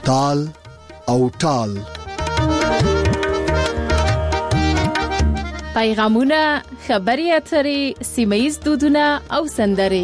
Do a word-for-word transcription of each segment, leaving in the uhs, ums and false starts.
تال او ټال. پیغامونه، خبري اترې، سیمه‌یز دودونه او سندرې.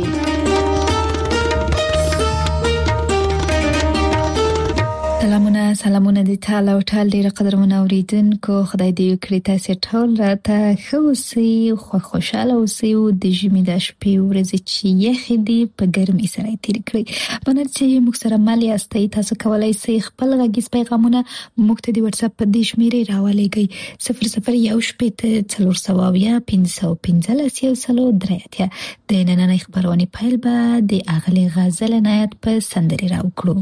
سلامونه سلامونه د ټال او ټال ډیره قدرمن اوریدونکو، خدای دې وکړي تاسو ټول راته خوشي خو خوشاله اوسئ او د ژمي د شپې ورځې چې یخې دي په ګرمۍ سره تیر کړئ. باندې چې موږ سره مل یاستئ، تاسو کولای شئ خپل غږیز پیغامونه موږ ته د واتس اپ په دې شمیرې راولېږئ صفر صفر یو شپږ څلور سوه اویا پنځه پنځلس یو سلو درې اتیا. د نننۍ خبرونه پیل به د اغلې غزل عنایت په سندرې راوکړو.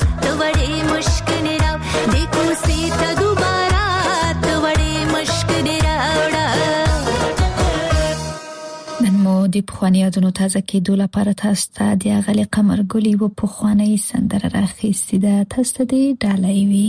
मुश्किल د پخواني یادونو تازه کېدو لپاره تاسو ته د اغلې قمرګلې و پخوانۍ سندره راخیستې ده. تاسو ته دې ډالۍ وي.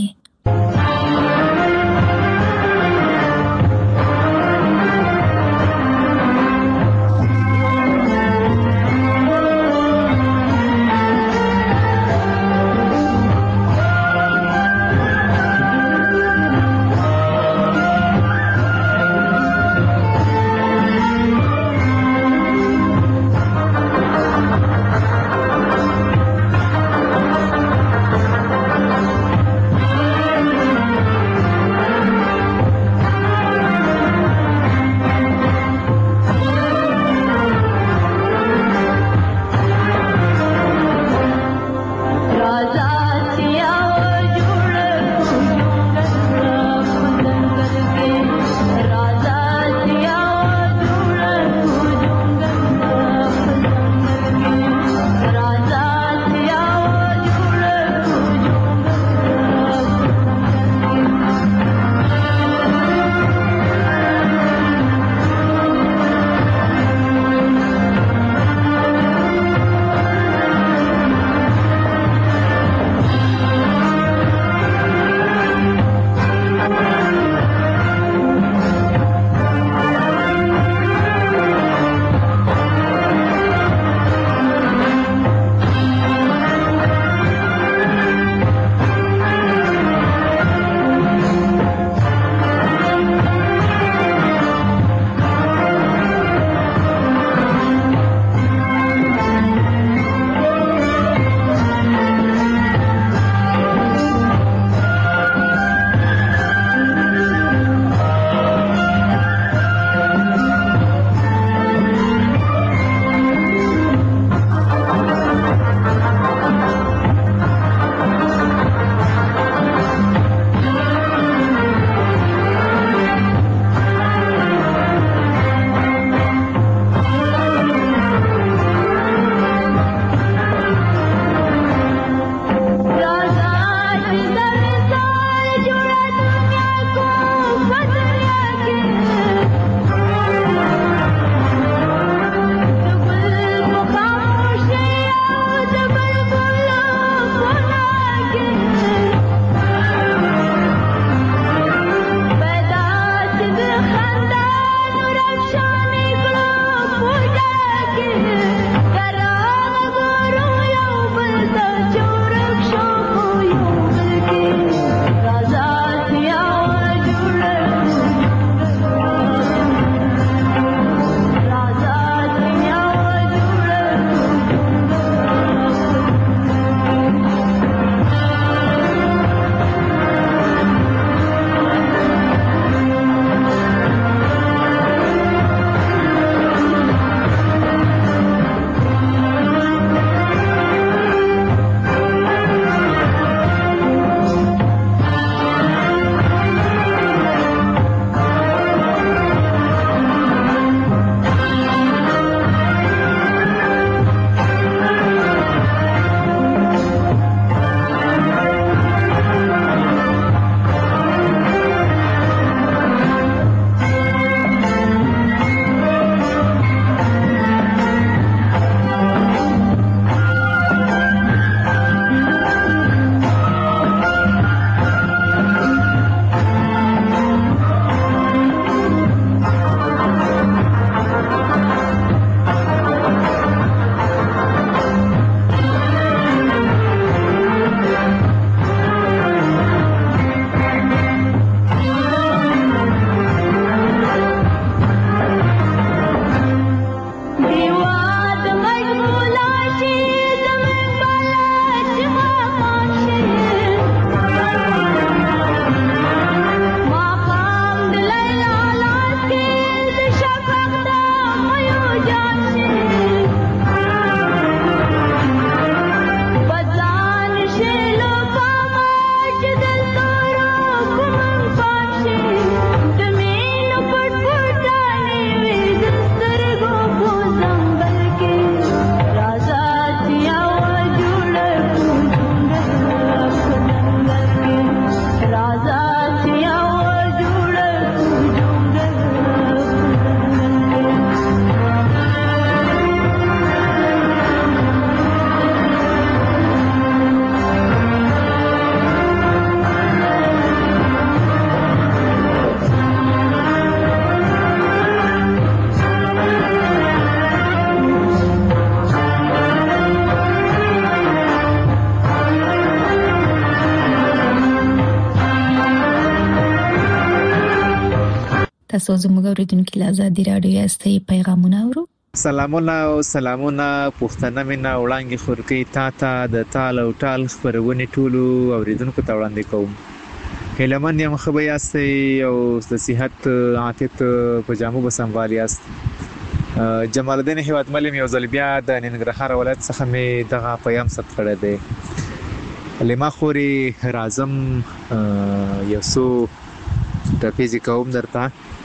تاسو زموږ اوریدونکو له آزادي رادیو استي پیغامونه اورو. سلامونه او سلامونه پښتنه مینا وړاندې خورکی تا ته د تال او ټال خبرونه ټولو اوریدونکو ته وړاندې کوم. هلمن یم خبر یاستئ او د صحت عافیت په جامو بسنوالیاست. جمال الدین هیواد ملیم یو ځل بیا د ننګرهار ولایت څخه می دغه پیغام ثبت کړی دی. لما خوري رازم یو څو ټپیزي کوم درته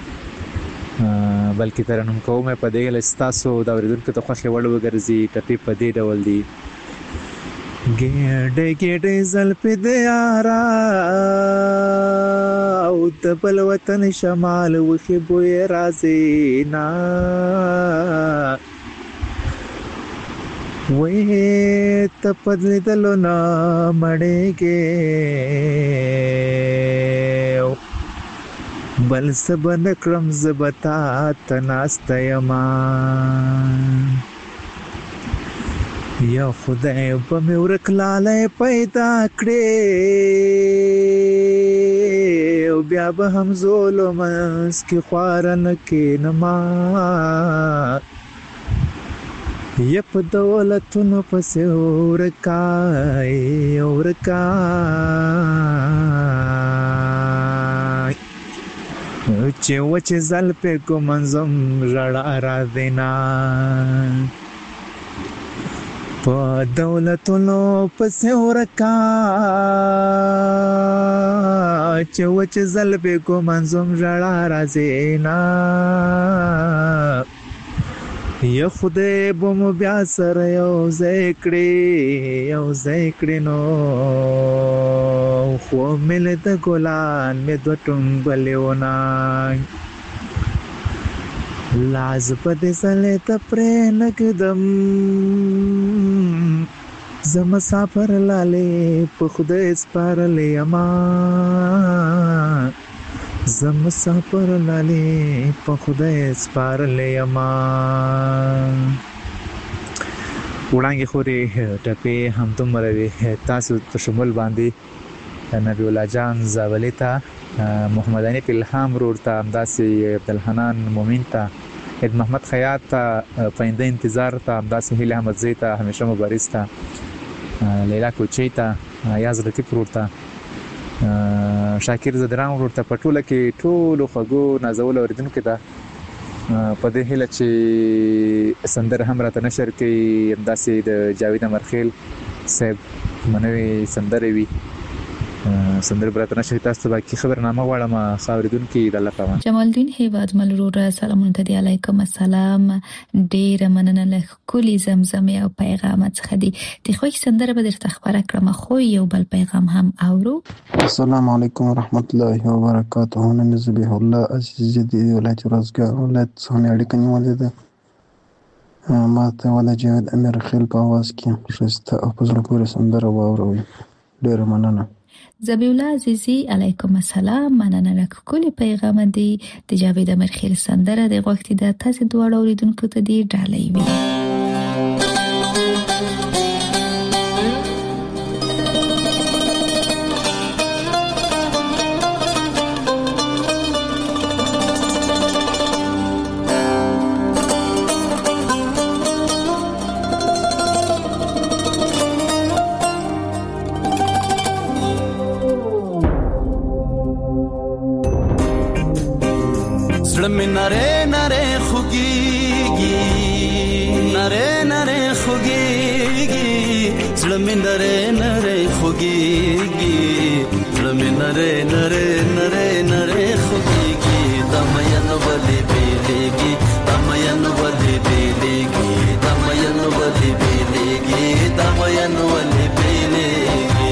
بلکې ترنم کوم په دې لستاسو د اوریدونکو ته خوښ وړ وګرځي. ټپی په دې ډول دی: ګډه ګډه زلفې د یارا او د بل وطن شمال وخې بوې راځي نا وې ته پدې دلو نا مړېږي بل سبن کرم زبتا تناستیما یا خدای په مې ورکلاله پیدا کړې او بیا به هم ظلمس کې خوارن کې نما یا په دولتونو پسې ورکای ورکای چې وچ زل په کو منظم رړا را دینا په دولتونو پسې ورکای چې وچ زل په کو منظم رړا را دینا یا خدای بوم بیا سره یو ذکرې یو ذکرې نو خو مل د ګلان مې د ټنګلېونه لاز په دې سره ته پرې نګدم زم مسافر لاله په خدای سپارلې اما زم مسافر لاله په خدای سپارلې اما وړاندې خوري ټپه هم تمره وي تاسو په شمول باندې نبی الله جان زاولیتا محمد انیف الهام رورتا امداسي عبدالحنان مومن تا اد محمد خیاط تا پاینده انتظار تا امداسي هیله احمد زیتا همیشه مبارز تا لیلا کوچی تا یاز لطیف رورتا شاکر زدران ورته پټوله کې ټولو خغو نازول اوریدونکو ته په دې هیله چې سندر هم راته نشر کوي امداسي د جاوید امرخیل صاحب منوي سندر وی سندر برات نشي تاسو باقي خبرنامه غواړم خاوریدونکو د الله پامه. جمال الدین هیواد ملرور سلامونه ته علیکم السلام. ډیر مننه له کلی زمزمه او پیغام څخه دي د خوښ سندر به درته خبره کړم خو یو بل پیغام هم اورو. السلام علیکم ورحمت الله وبرکاته. نن زبیح الله عزیز دی ولایت روزګار ولایت څخه اړیکه نیولې ده. ما ته ولا جاوید امیر خیل په आवाज کې شسته او په زړه پورې سندره واوروي. ډیر مننه. زبیح الله عزیزی علیکم السلام. مننه له کلی پیغام دی د جاوید امیر خیل سندره د وخت د تاسو دواړو اوریدونکو ته دی ډالۍ وي. نره نره خوگیگی نره نره خوگیگی زلم نره نره خوگیگی زلم نره نره نره نره خوگیگی دمین ولی بیلیگی دمین ولی بیلیگی دمین ولی بیلیگی دمین ولی بیلیگی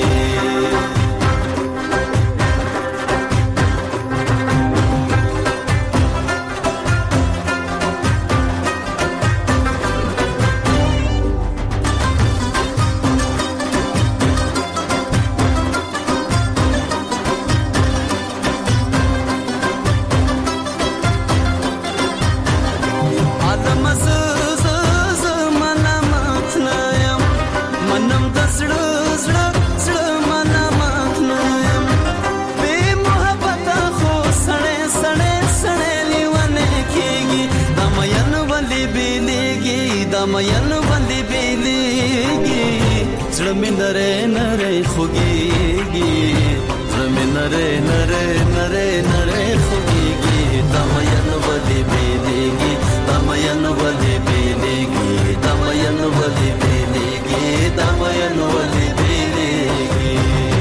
دا مین ولې بیلیږي زړه مې نری نری خوږیږي زړه مې نری نری نری نری خوږیږي دا مین ولې بیلیږي دا مین ولې بیلیږي دا مین ولې بیلیږي دا مین ولې بیلیږي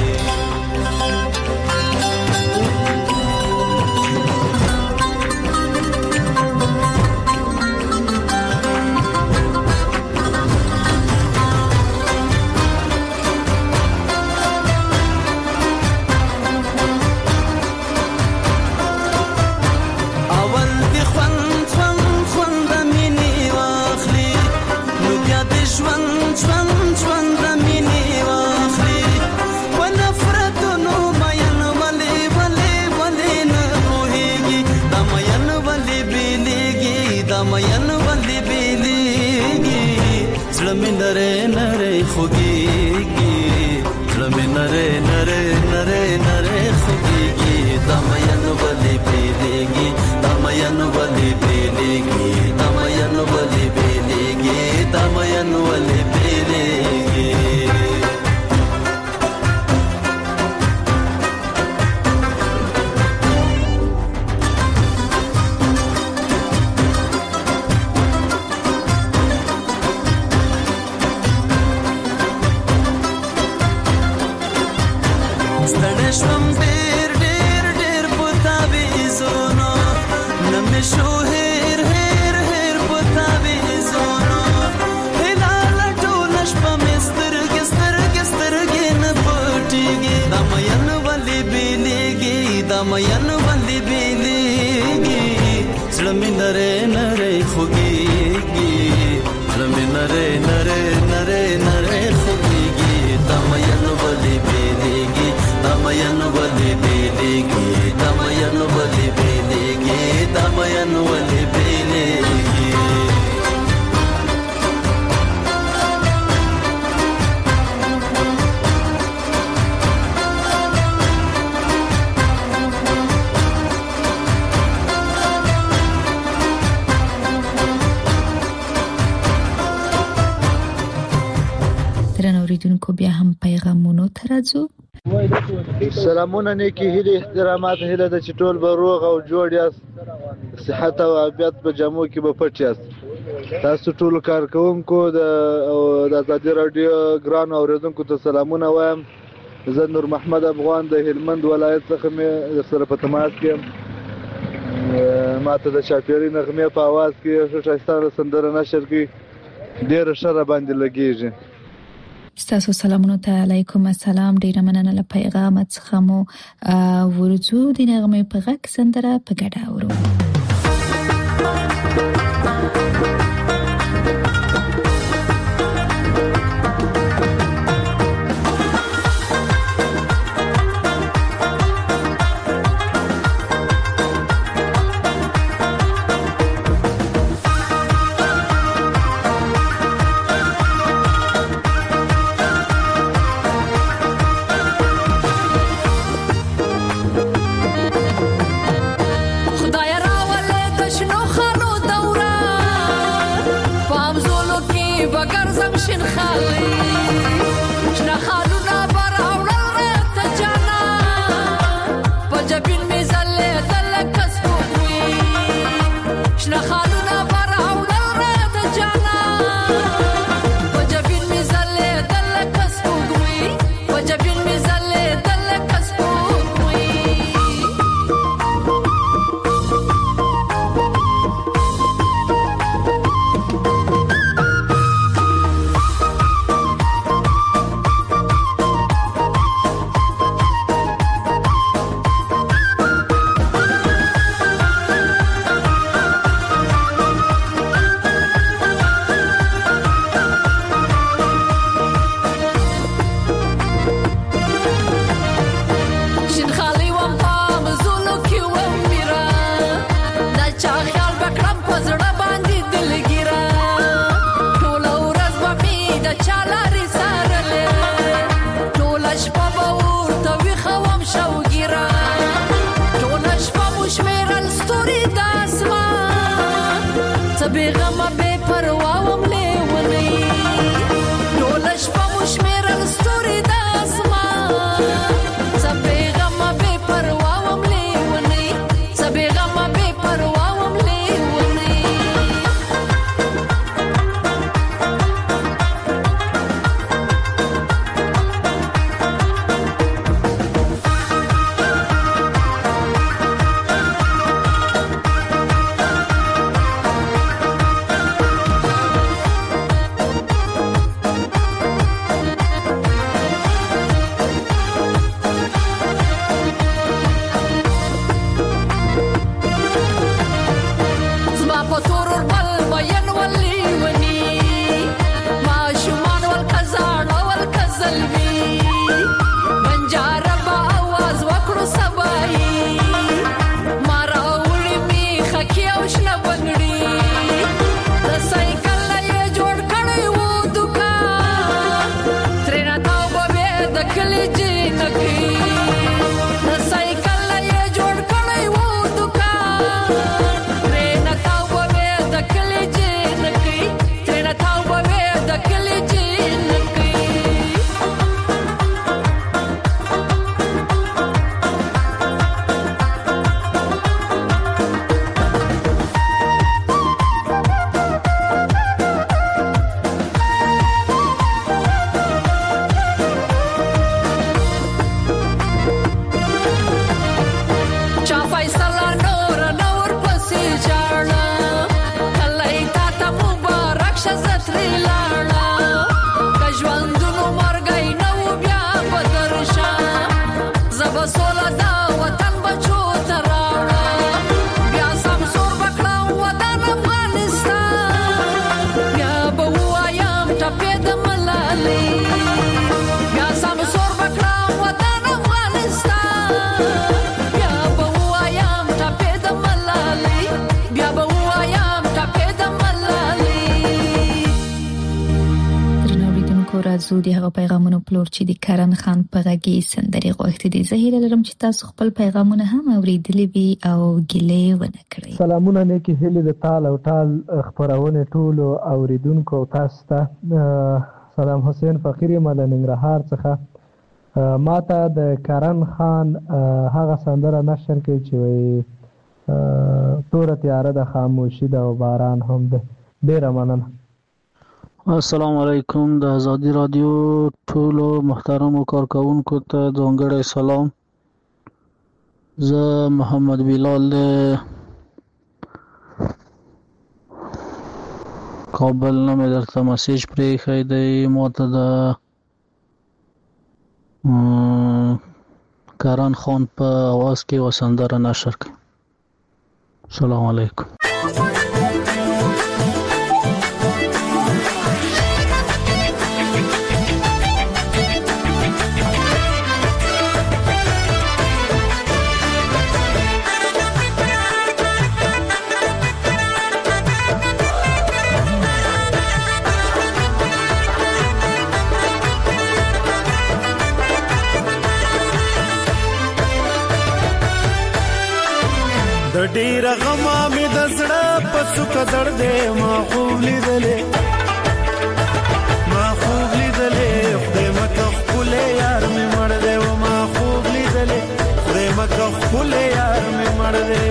नरे नरे खुगीगी ज़्लमे नरे नरे नरे नरे खुगीगी दामयन वली बेलेगी दामयन वली बेलेगी दामयन वली बेलेगी दामयन वली बेलेगी شوم ډېر ډېر ډېر پتا وی زونو نمې شو هېر هېر هېر پتا وی زونو هلال ټول شپه مستر ګستر ګستر ګن پټيږي دا مېن ولې بیلېږي دا مېن ولې بیلېږي زړه مې نره نره خوږيږي زړه مې نره نره نره نره خوږيږي دا مېن ولې بیلېږي دمین ولی بیلیگی دمین ولی بیلیگی دمین ولی بیلیگی درنو اوریدونکو بیا هم پیغامونو ته راځو. سلامونه نیکی هیله احترامات هیله د چټول به روغ او جوړ یاست صحت او عافیت په جامو کې به پټ یاست تاسو ټول کارکونکو د د آزادي رادیو ګران اوریدونکو ته سلامونه وایم زه نور محمد افغان د هلمند ولایت څخه مې سره په تماس کې ماته د شاپيري نغمه په आवाज کې شایسته سندره نشر کې ډېر شر باندې لګیږي ستاسو سلامونو ته علیکم السلام ډیره مننه له پیغام څخه مو ورځو د نغمې په غږ سندره په ګډه اورو خدای راو راځو د هغه پیغامونو پلور چې د کرن خان په غږی سندري غوښتي دي. زه هیله لرم چې تاسو خپل پیغامونه هم اوریدلي وي او ګیلې ونه کړئ. سلامونه نیکی هیله د تال او ټال خبرونه ټولو اوریدونکو تاسو ته. سلام حسین فقیری مل ننګرهار څخه. ماته د کرن خان هغه سندره نشر کوي چې وي تور تیاره د خاموشي د باران هم ده. ډیره مننه. السلام علیکم. د ازادي رادیو ټولو محترمو کارکونکو ته ځانګړی سلام. زه محمد بلال کابل نه مې درته مسیج پرېښی دی. ماته د کرن خان په اواز کې یوه سندره نشر کړي. السلام علیکم. د ډیر غما می د زړه په څوک درده ما خوب لیدلې ما خوب لیدلې خدای مکه خپل یار می مړ دی و ما خوب لیدلې خدای مکه خپل یار می مړ دی.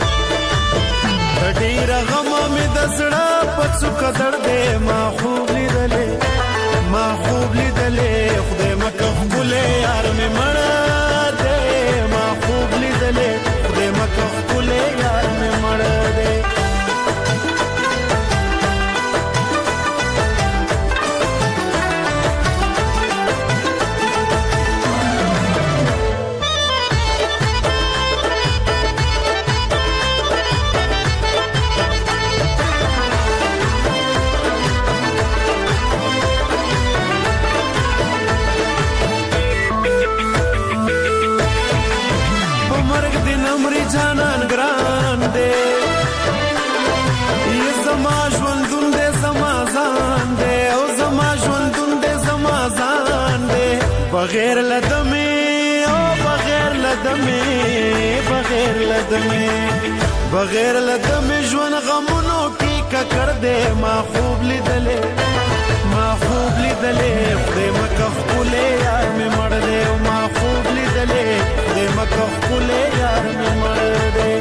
د ډیر غما می د زړه په څوک درده ما خوب لیدلې ما خوب لیدلې خدای مکه خپل یار می مړ دی ما خوب لیدلې خدای مکه خپل یار می مړ دی. جانان ګران دې یې زما ژوندون دې زما ځان دې او زما ژوندون دې زما ځان دې بغیر لدمه او بغیر لدمه بغیر لدمه بغیر لدمه ژوند غمونو کې ککړ دې ما خوب لیدلې ما خوب لیدلې خدای مکه خپل یار می مړ دې او ما خوب لیدلې خدای مکه خپل یار می مړ دې.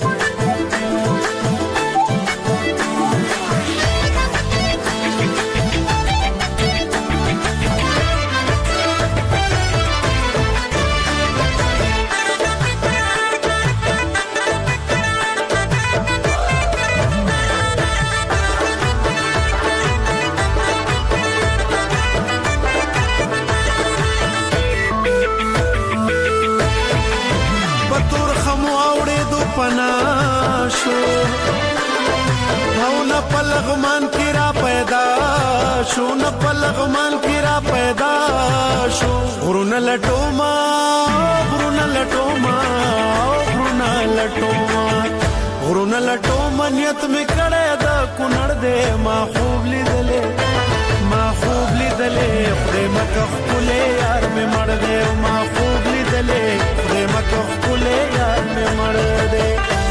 پناشو او نه پلغمان کی را پیدا شو نه پلغمان کی را پیدا شو غرونه لټوما غرونه لټوما غرونه لټوما غرونه لټوما نیت می کړه دا کونړ دې ما خوب لیدلې ما خوب لیدلې خدای مکه خپل یار می مړ دې ما خوب لیدلې خدای مکه خپل یار می مړ دې.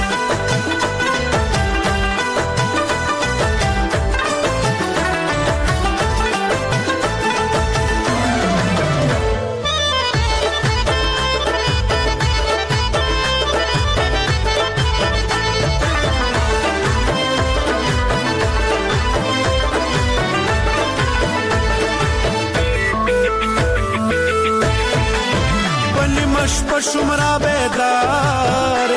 شمرا بیدار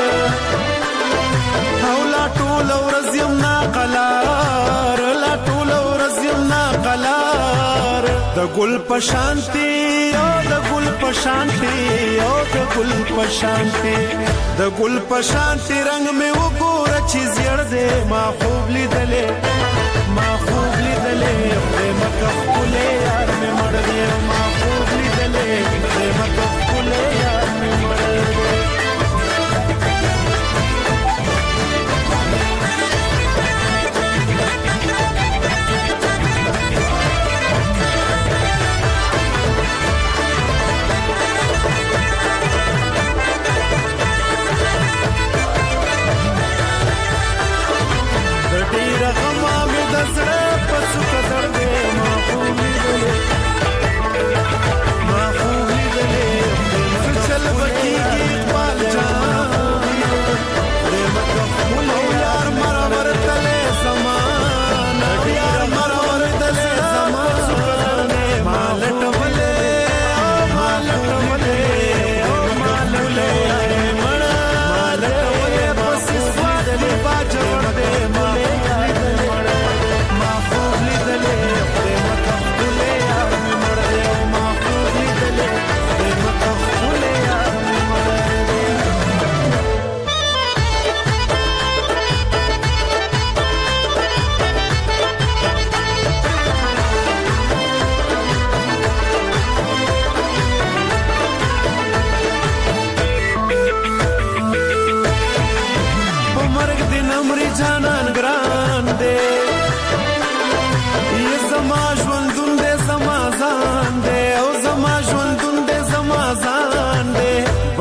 او لا ټول ورځ یم ناقلار لا ټول ورځ یم ناقلار د ګل پشانتی او د ګل پشانتی او د ګل پشانتی د ګل پشانتی رنگ می وګوره چې زیړ دې ما خوب لیدلې ما خوب لیدلې خدای مکه خپل یار می مړ دې ما خوب لیدلې خدای مکه خپل یار می مړ دې.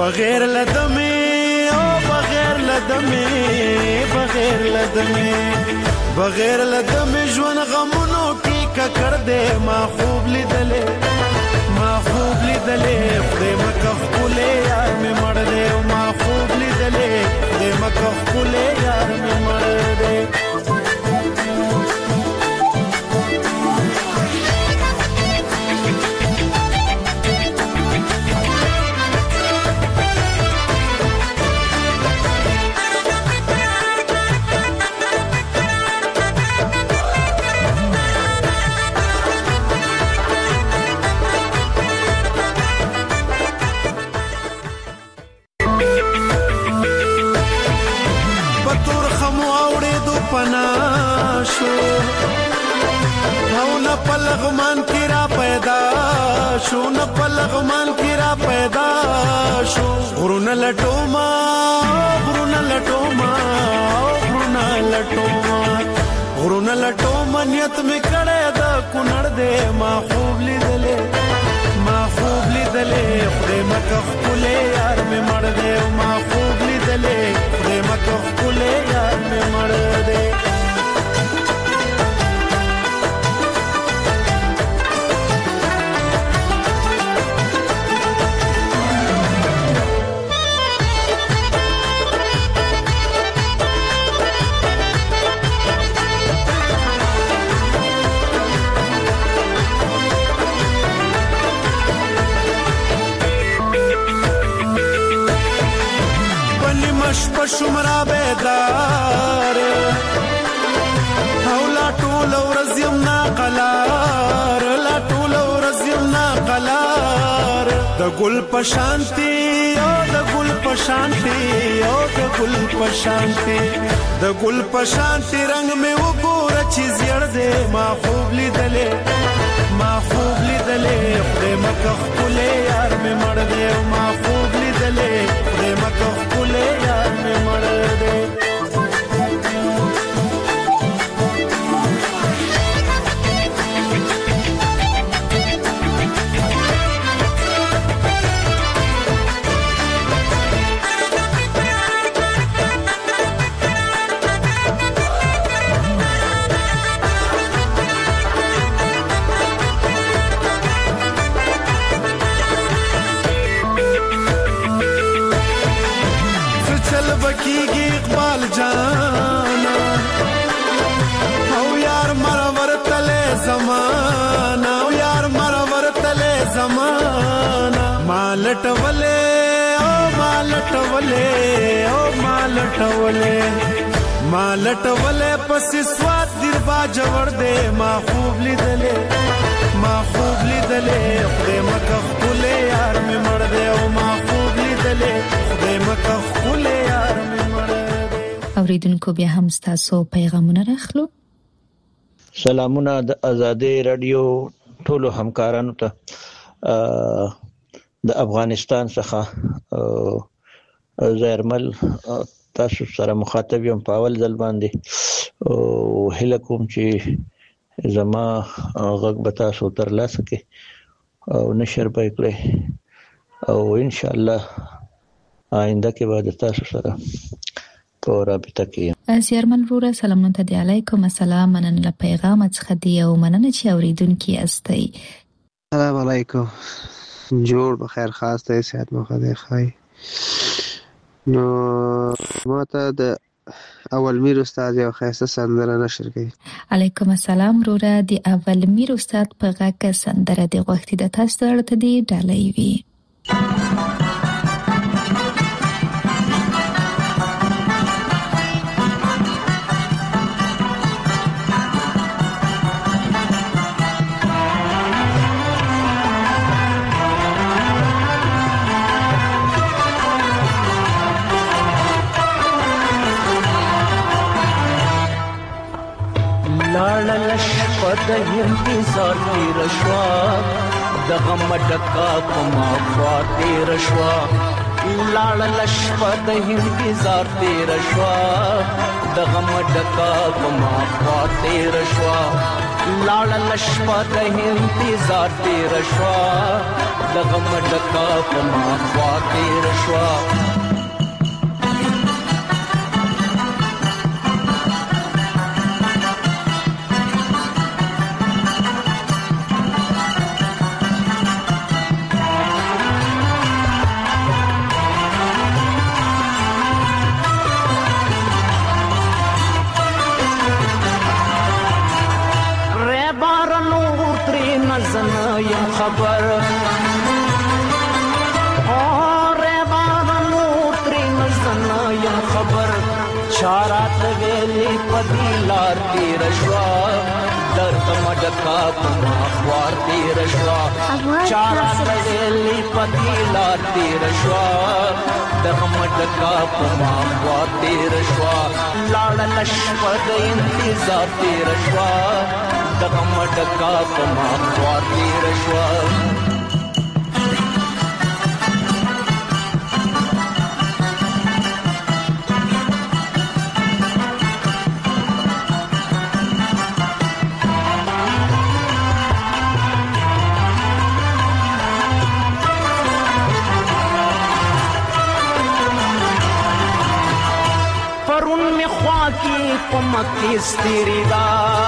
بغیر لدمه او بغیر لدمه بغیر لدمه بغیر لدمه ژوند غمونو کې ککړ دې ما خوب لیدلې ما خوب لیدلې خدای مکه خپلې یار مې مړ دې ما خوب لیدلې خدای مکه خپلې یار مې مړ دې پناشو او نه پلغمان کی را پیدا شو نه پلغمان کی را پیدا شو غرون لټوما غرون لټوما غرون لټوما غرون لټوما نیت می کړه د کونړ دې ما خوب لیدلې ما خوب لیدلې خدای مکه خپلې یار می مړ دې ما خوب لیدلې خدای مکه خپلې یار می مړ دې شمرا بیدار او لا ټول ورځ یم ناقلار لا ټول ورځ یم ناقلار د ګل پشانتی او د ګل پشانتی او د ګل پشانتی د ګل پشانتی رنگ می وګور چې زیړ دې ما خوب لیدلې ما خوب لیدلې خدای مکه خپلې یار می مړ دې ما خوب لیدلې خدای مکه خپلې یار می مړ دې بکیږي اقبال جانا او یار مرور تله زمانہ او یار مرور تله زمانہ مالټ ولې او مالټ ولې او مالټ ولې مالټ ولې پس سواد در با جوړ دې ما خوب لیدلې ما خوب لیدلې خدای مکه خپلې یار مې مړ دې او ما خوب لیدلې خدای مکه خپلې یار مې مړ دې اوریدونکو بیا هم تاسو پیغامونه راخلو. سلامونه د آزادۍ رادیو ټولو همکارانو ته د افغانستان څخه زیرمل تاسو سره مخاطب یم په اول ځل باندې او هله کوم چې زما غږ به تاسو ترلاسه کړئ او نشر به کړئ او ان شاء الله آینده کې به تاسو سره په رابطه کې. زیرمل وروره سلامونه ته علیکم السلام مننه له پیغام څخه دی او مننه چې اوریدونکي استئ. السلام علیکم جوړ بخیر خاص ته صحت مو خدای خای. نو ماته د اول میر استاد یو خاصه سندره نشر کړي. علیکم السلام وروره د اول میر استاد په غاکه سندره دی غوښتي د تاسو درته دی ډالۍ وی. لاړل شپه د انتظار تیر شوا د غم ډکا کومه خوا تیر شوا لاړل شپه د انتظار تیر شوا د غم ډکا کومه خوا تیر شوا لاړل شپه د انتظار تیر شوا د غم ډکا کومه خوا تیر شوا خبر اور بارانو ترین زنا یم خبر چارات ویلی پدی لار تیر شوا درد مډکا پما خوار تیر شوا چارات ویلی پدی لار تیر شوا درد مډکا پما خوار تیر شوا لاړ لشپد انتظار تیر شوا درد مډکا پما خوار تیر شوا پمکی ستیری دا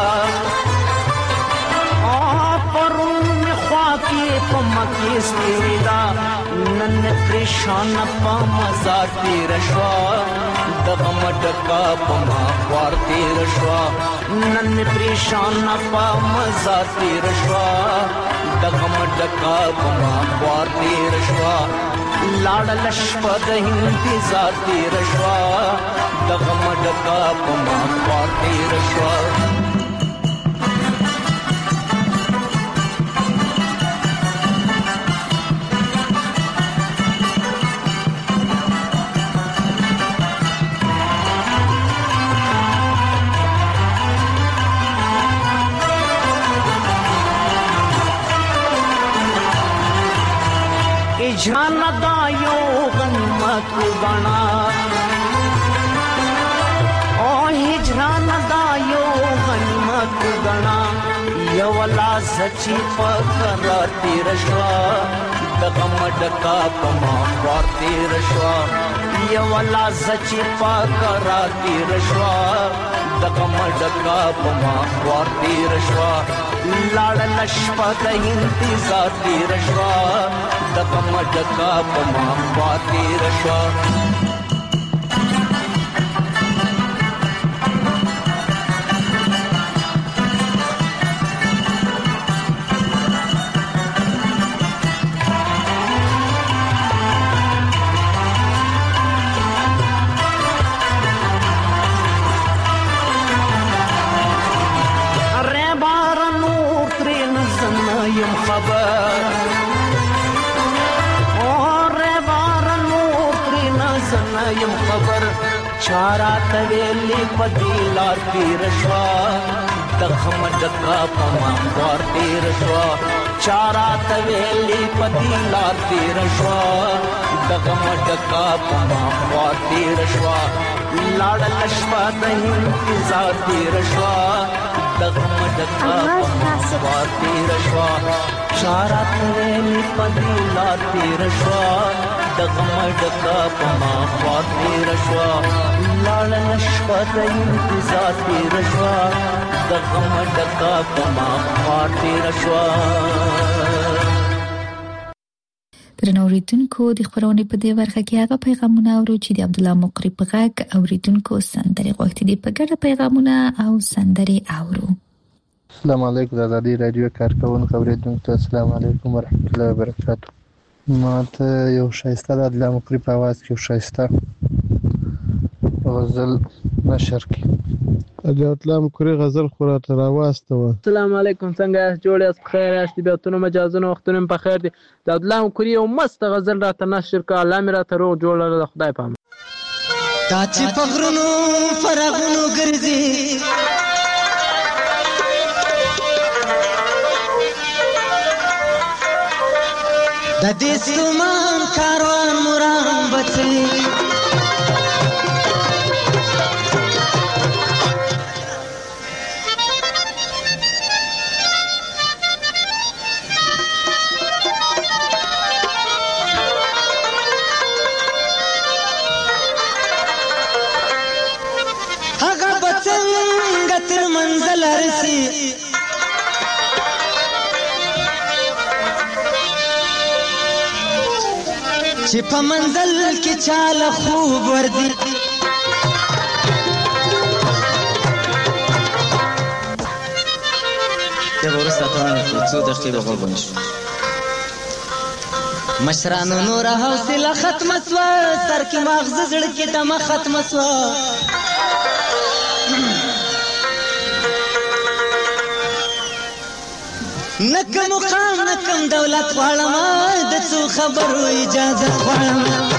پرون می خواکی پمکی ستیری دا نن پریشان پا مزار تیر شوا دغم ڈکا پما خوار تیر شوا نن پریشان پا مزار تیر شوا دغم ڈکا پما خوار تیر شوا لاړ لشپد انتظار تیر شوا دغم ډکا پما خوار تیر شوا جان دایو غنمت گنا او هجران دایو غنمت گنا یو لا سچی فقر تیر شوا دغم ډکا پما خوار تیر شوا یو لا سچی فقر تیر شوا دغم ډکا پما خوار تیر شوا لاړ لشپد انتظار تیر شوا دغم ډکا پما خوار تیر شوا خبر اور بارانو ترین زنا یم خبر چارات ویلی پدی لار تیر شوا دغم ډکا پما خوار تیر شوا چارات ویلی پدی لار تیر شوا دغم ډکا پما خوار تیر شوا لاړ لشپد انتظار تیر شوا دغم ډکا پما خوار تیر شوا چارات ویلی پدی لار تیر شوا دغم ډکا پما خوار تیر شوا لاړ لشپد انتظار تیر شوا دغم ډکا پما خوار تیر شوا درنو اوریدونکو د خبرونې په دې برخه کې هغه پیغامونه اورو چې د عبد الله مقری په غږ اوریدونکو سندري غوښتي دي په ګډه پیغامونه او سندري اورو. السلام علیکم د ازادي رادیو کارکونکو اوریدونکو السلام علیکم ورحمت الله وبرکاته. ما ته یو شایسته د عبد الله مقری په आवाज کې یو شایسته غزل نشر کی د الله مقری غزل خوراته راواسته و. السلام علیکم څنګه یاست جوړ یاست خیر یاست بیاتونه مجازونه وختونه په خیر دي د الله مقری یو مست غزل راته نشر کا الله مې راته روغ جوړ له خدای پامه تا چې پغرونو فرغونو ګرځي د دې سمان کاروان مرام بچي منزل رسی چې په منزل کې چاله خوب وردی دا ورسته څو دقیقې وغوښتل مشرانو نور حوصله ختم سوا سر کې مغز زړه کې دمه ختم سوا نکم مقام نکم دولت غواړم د څو خبرو اجازه غواړم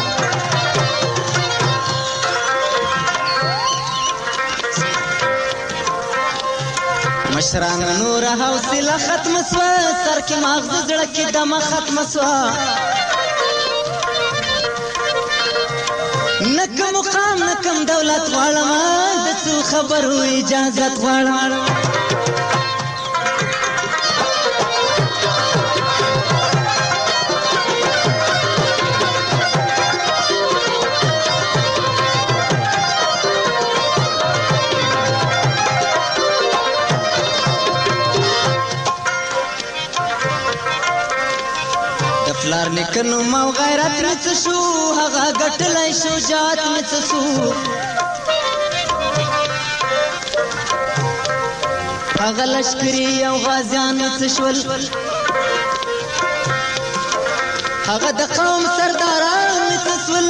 مشران نور حوصله ختم سوا سر کې مغز زړه کې دمه ختم سوا نکم مقام نکم دولت غواړم د څو خبرو اجازه غواړم لار لیکنو مو غیرت مڅ شو هغه ګټلای شجاعت مڅ شو هغه لشکري او غازیان مڅ شول هغه د قوم سرداران مڅ شول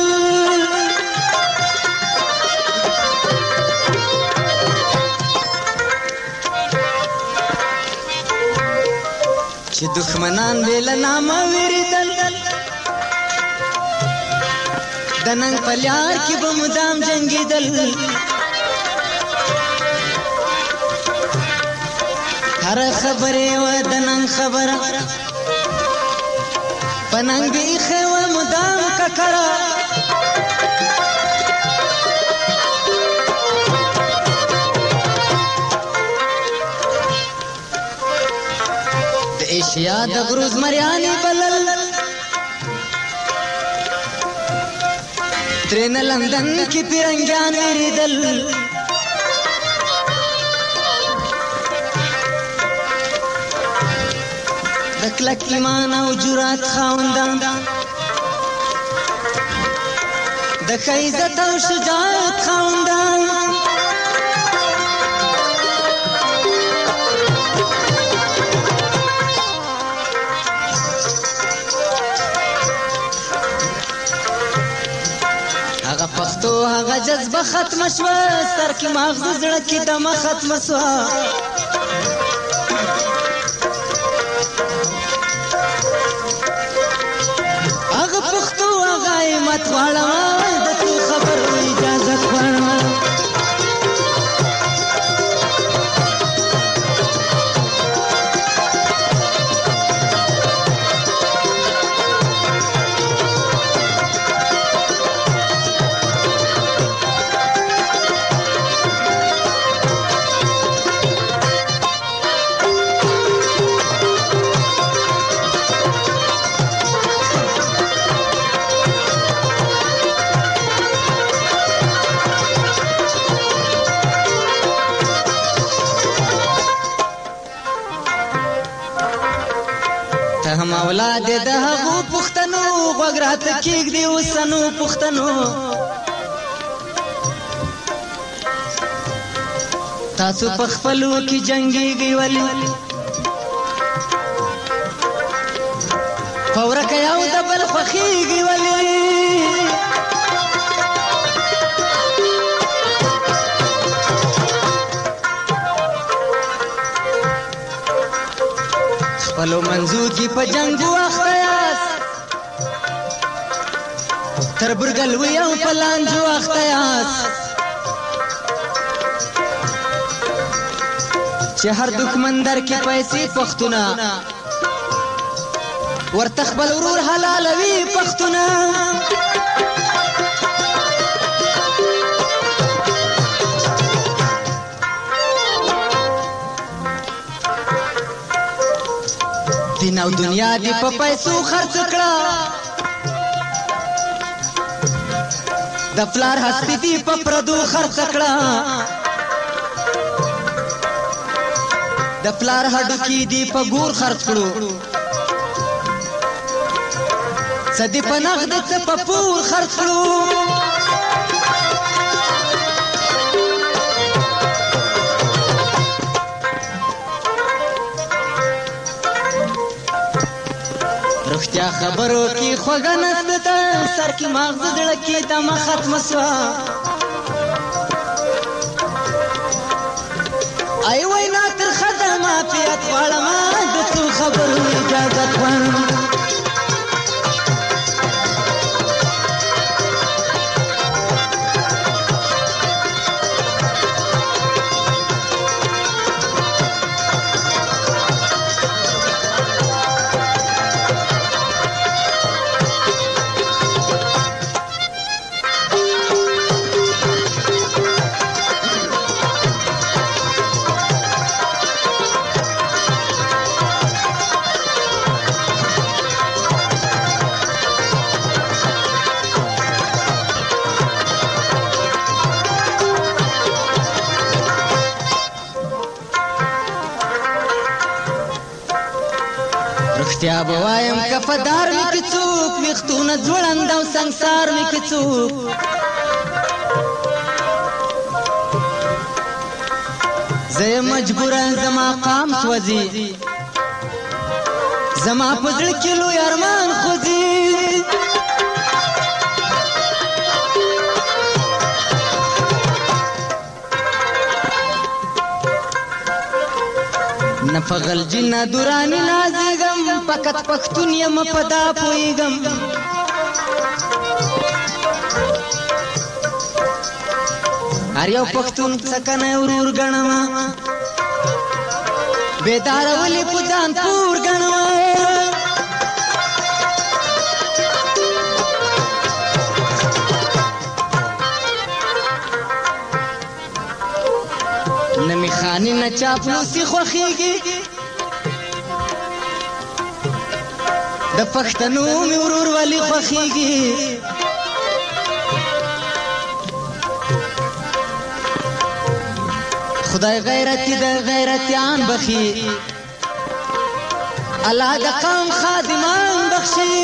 چې دښمنان ویل نامه ویریدل د ننګ په لار کې به مدام جنګېدل هره خبرې وه د ننګ خبره په ننګ ایښې وه مدام ککړه ایشیا د غروز مریانی بلل ترین لندن کی پیرنگیان ویریدل د کلک ایمان او جرات خاوندان د ښه عزت او شجاعت خاوندان پښتو هغه جذبه ختم شوه سر کې مغز زړه کې دمه ختم شوه هغه پښتو هغه همت غواړم د څو خبرو اجازه غواړم اولاد د هغو پښتنو غوږ راته کېږدي اوسنو پښتنو تاسو په خپلو کې جنګېږئ ولې په ورکه یو د بل خوښېږئ ولې خپلو منځو کې په جنګو اخته یاست تر برګلوي او په لانجو اخته یاست چې هر دښمن در کې پیسې پښتونه ورته خپل ورور حلالوي پښتونه دین او دنیا دی په پیسو خرڅ کړه د پلار هستی دی په پردو خرڅ کړه د پلار هډوکی دی په ګور خرڅ کړو سدی په نغد څه په پور خرڅ کړو رښتیا خبرو کې خوږه نسته سر کې مغز زړه کې دمه ختم سوا ای وینا تر خدمه پیات غواړم د څو خبرو اجازه غواړم رښتیا به وایم کفدار مې که څوک ویښتونه ځوړند او سنګسار مې که څوک زه یم مجبوره زما قام سوځي زما په زړه کې لوی ارمان خوځي نه په غلجي نه دوراني نازېږم فقط پښتون یم په دا پوهېږم هر یو پښتون څکنی ورور ګڼم بیداره ولې په ځان پور ګڼم نه مې خاني نه چاپلوسي خوښېږي د پښتنو مې ورورولي خوښېږي خدای غیرتي د غیرتیان بخي الله د قوم خادمان بخشي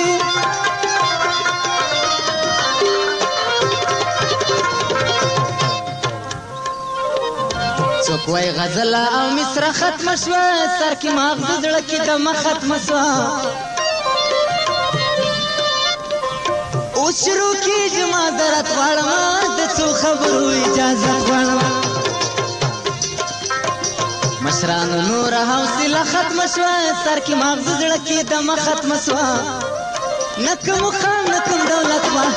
څوک وای غزله او مصره ختمه شوه سر کې مغز زړه کې دمه ختمه شوه اوس شروع کېږي معذرت غواړم د څو خبرو اجازه غواړم مشرانو نوره حوصله ختمه شوه سر کې مغز زړه کې دمه ختمه شوه نه کوم خان نه کوم دولت وه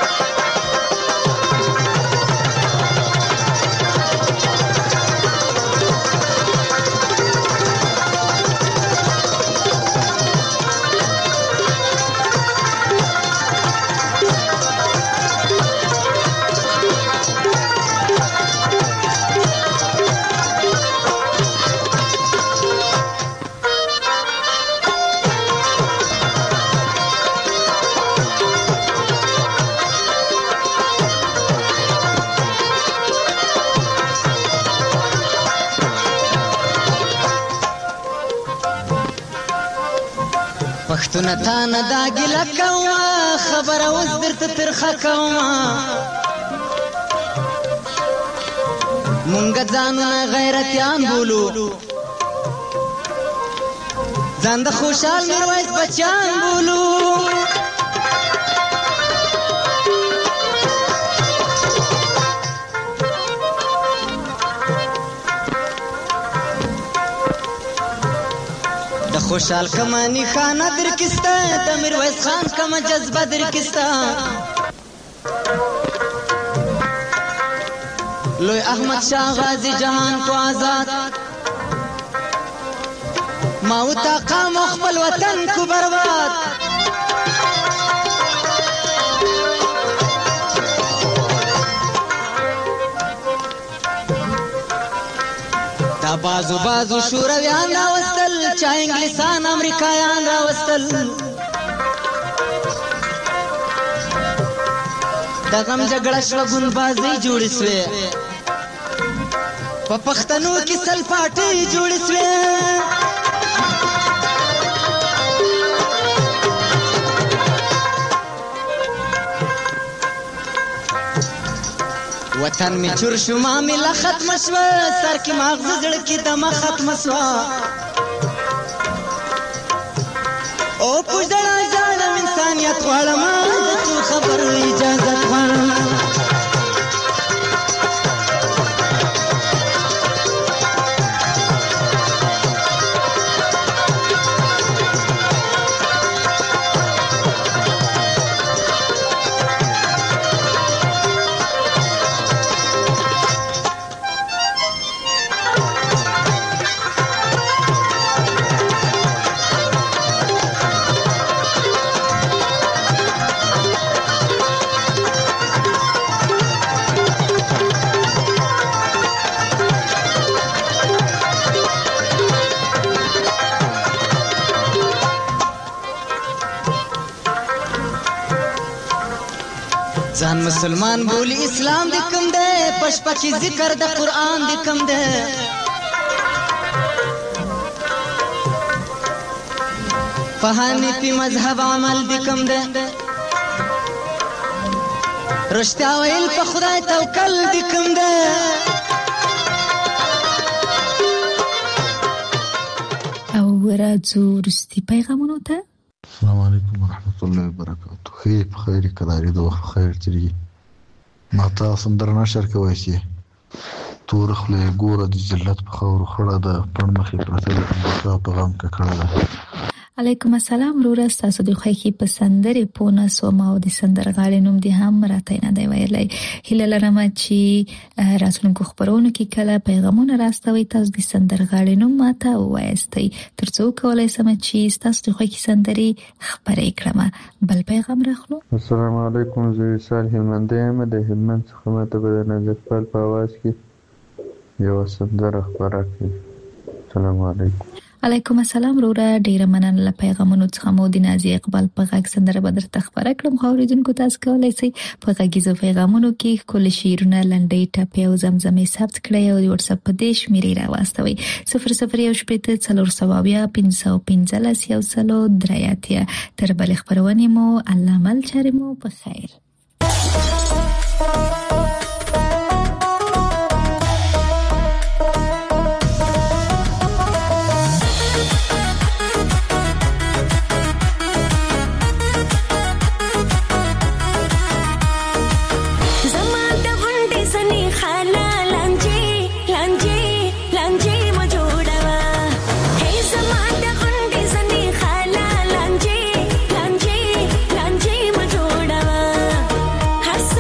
پښتونه تا نه دا ګیله کومه خبره اوس درته ترخه کومه مونږ ځانونه غیرتیان بولو ځان د خوشحال میرویس بچیان بولو خوشحال کمانی خانه در کستا د میرویس خان کما جذبه در کستا لوی احمد شاه غازی جهان کو آزاد ماوتا قام خپل وطن کو برباد دا بازو بازو شورویان راوستل چا انګلیسان امریکایان راوستل د غم جګړه شوه ګوندبازۍ جوړې سوې په پښتنو کې سل پاټۍ جوړې سوې وطن می چور شو معامله ختم شوه سر کې مغز زړه کې دمه ختم شوه او پوجړه روحانیت غواړم د ټول خبر اجازه غواړم ځان مسلمان بولی اسلام دې کوم دی پشپا کې ذکر د قرآن دې کوم دی په حنیفي مذهب عمل دې کوم دی رښتیا ویل په خدای توکل دې کوم دی او راځو وروستي پیغامونو ته. السلام علیکم ورحمت الله وبرکاته. خیر په خیر کداري د وخت خیر تیری ما تاسو سندره نشر کوي چې تور خله ګوره د ذلت په خور خړه ده پړ مخې پرته د پیغام کا کړه ده. علیکم السلام وروره تاسو د خوښي په سندره پونه سوما او د سندرغاړي نوم دي هم راته نه دی ویلای. هله لرم چې راتلونکو خبرونو کې کله پیغامونه راستوي تاسو د سندرغاړي نوم ماته وایستئ ترڅو کولای سم چې تاسو د خوښي سندري خبرې کړم. بل پیغام راخلو. السلام علیکم زوی صالح هلمندیم د هلمند څخه ماته په نازکپال په आवाज کې یو سندره خبره کوي. السلام علیکم. علیکم السلام وروره ډیره مننه له پیغامونو څخه مو د نازي اقبال په غږ سندره بدر تخبره کړم. خو اوریدونکو تاسو کولای شئ په غږیزو پیغامونو کې کول شیرونه لنډۍ ټاپې او زمزمې ثبت کړئ او د واتس اپ په دې شمیرې راواستوي صفر صفر یو شپږ څلور سوابیا پنځه پنځلس یو سلو درایاتیا. تر بل خبرونه مو الله مل چارې مو په خیر. Hasta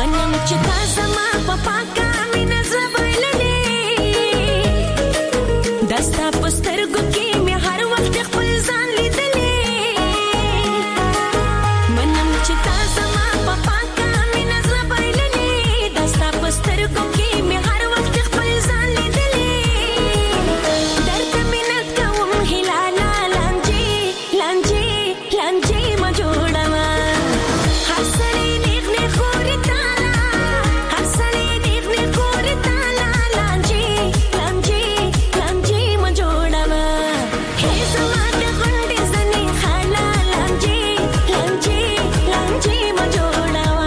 منم چې تا زما په پاکه مینه زړه بایللی دا ستا په سترګو کې مې هر وخت خپل ځان لیدلی منم چې تا زما په پاکه مینه زړه بایللی دا ستا په سترګو کې مې هر وخت خپل ځان لیدلی درته مینه کوم هلاله لانجې لانجې لانجې ما جوړوه هر سړی نیغ نیغ ګوري تاله هر سړی نیغ نیغ ګوري تاله لانجې لانجې لانجې ما جوړوه هې زما د غونډې زنې خاله لانجې لانجې لانجې ما جوړوه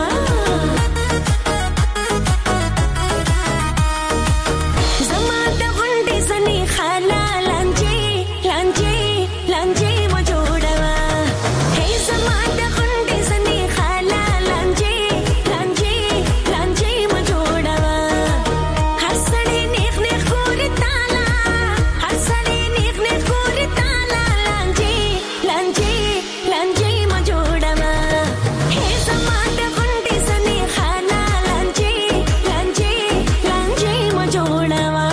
زما د غونډې زنې خاله لانجې لانجې لانجې ما جوړوه هې زما د غونډې زنې خاله لانجې لانجې لانجې ما جوړوه هر سړی نیغ نیغ ګوري تاله هر سړی نیغ نیغ ګوري تاله لانجې لانجې لانجې ما جوړوه هې زما د غونډې زنې خاله لانجې لانجې لانجې ما جوړوه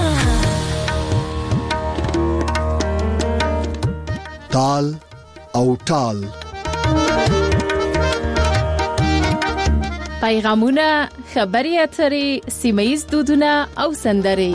تال او ټال. پیغامونه، خبري اترې، سیمه‌ییز دودونه او سندرې.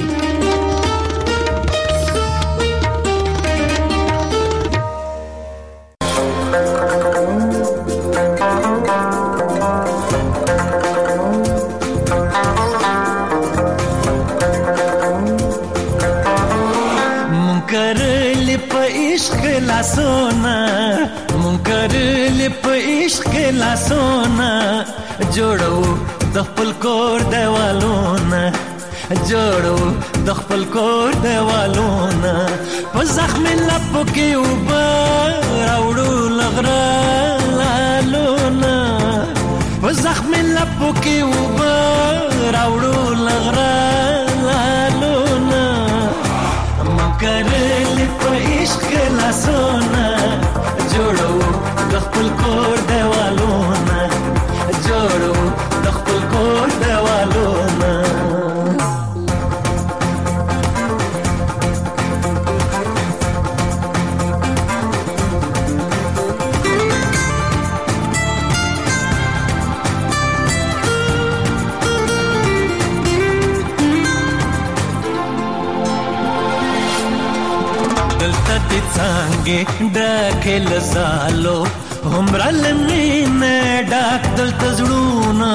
منکر په عشق لاسونه منکر په عشق لاسونه جوړو د خپل کور دیوالونه جوړو د خپل کور دیوالونه په زخم لپو کې اوبه راوړو لغره لالونه په زخم لپو کې اوبه راوړو لغره لالونه منکر په عشق لاسونه جوړو د خپل کور دیوالونه جوړو د خپل کور دیوالونه دلته دې څنګه ډکه لزالو همرا لمینه ډاک دلته زړونه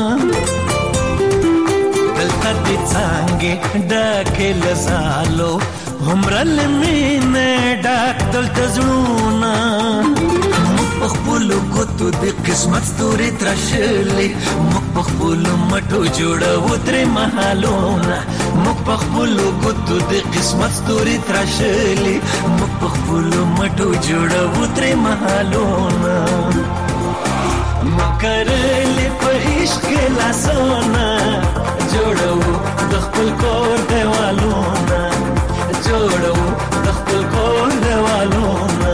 دلته دې څنګه ډکه لزالو همرا لمینه ډاک دلته زړونه خپل کوتو د قسمت ستوري ترشلې مخ په خپل مټو جوړو تر محلونه مخ په خپل کوتو د قسمت ستوري ترشلې مخ په خپل مټو جوړو تر محلونه مکرلې په عشق لاسونه جوړو د خپل کور دیوالونه جوړو د خپل کور دیوالونه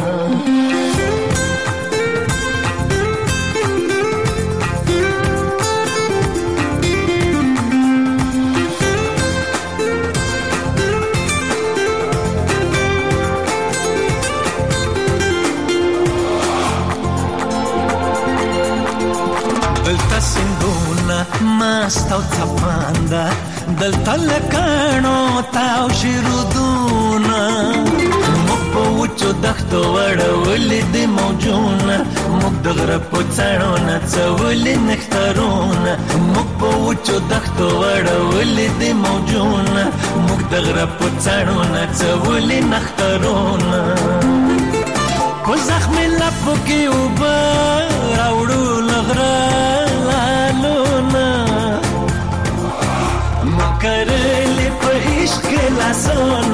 دلته سندونه مست او څپانده دلته لکانو تاو شیرودونه موږ په وچو دښتو وړولې د موجونه موږ د غره په څڼو نڅولې نښترونه موږ په وچو دښتو وړولې د موجونه موږ د غره په څڼو نڅولې نښترونه په زخم لپو کې اوبه راوړو لغره لالونه مکرلې په عشق لاسونه